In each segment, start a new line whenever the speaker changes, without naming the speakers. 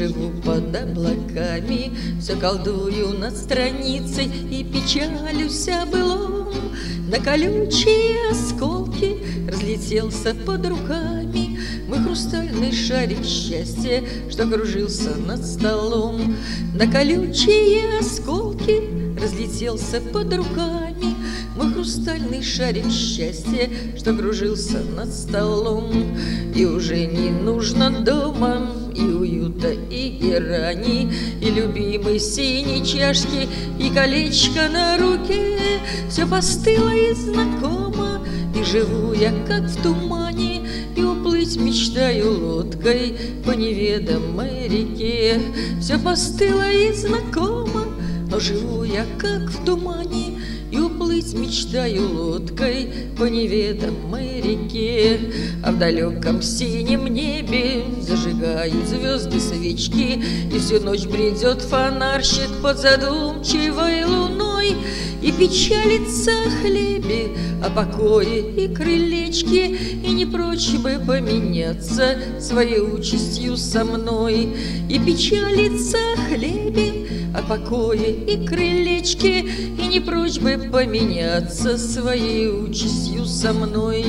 живу под облаками, все колдую над страницей и печалюсь о былом. На колючие осколки разлетелся под руками мой хрустальный шарик счастья, что кружился над столом. На колючие осколки разлетелся под руками мой хрустальный шарик счастья, что кружился над столом. И уже не нужно дома и уюта, и герани, и любимой синей чашки, и колечко на руке. Все постыло и знакомо, и живу я как в тумане, и уплыть мечтаю лодкой по неведомой реке. Все постыло и знакомо, но живу я как в тумане, и уплыть мечтаю лодкой по неведомой реке. А в далеком синем небе зажигают звезды свечки, и всю ночь бредет фонарщик под задумчивой луной и печалится о хлебе, о покое и крылечке, и не прочь бы поменяться своей участью со мной. И печалится о хлебе, о покое и крылечке, и не прочь бы поменяться своей участью со мной.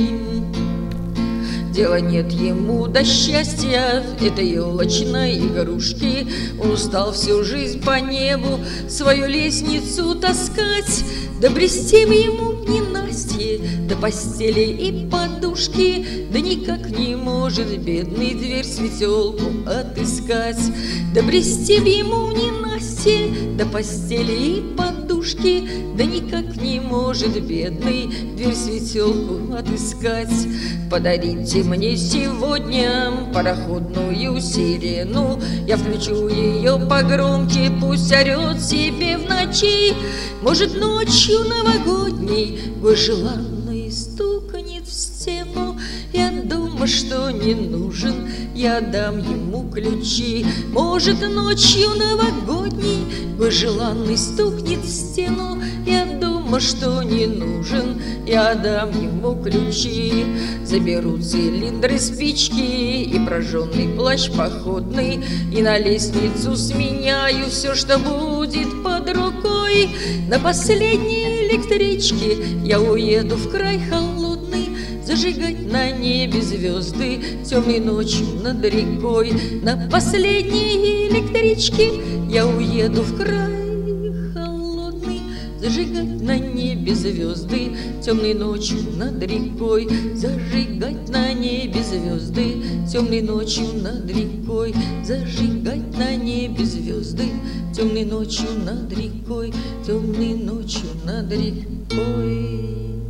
Дела нет ему до счастья этой елочной игрушки. Он устал всю жизнь по небу свою лестницу таскать, да брести ему в ненастье до постели и подушки, да никак не может бедный дверь-светелку отыскать. Да брести ему в ненастье до постели и подушки, да никак не может бедный дверь-светелку отыскать. Подарите мне сегодня пароходную сирену, я включу ее погромче, пусть орет себе в ночи. Может, ночью новогодней гой желанный стукнет в стену, и от дома, что не нужен, я дам ему ключи. Может, ночью новогодней гой желанный стукнет в стену, и от дома, что не нужен, я дам ему ключи. Заберу цилиндры, спички и прожженный плащ походный, и на лестницу сменяю все, что будет под рукой. На последней электричке я уеду в край холодный, зажигать на небе звезды темной ночью над рекой. На последней электричке я уеду в край холодный, зажигать на небе звезды темной ночью над рекой. Зажигать на небе звезды темной ночью над рекой. Зажигать на небе звезды темной ночью над рекой. Темной ночью над рекой.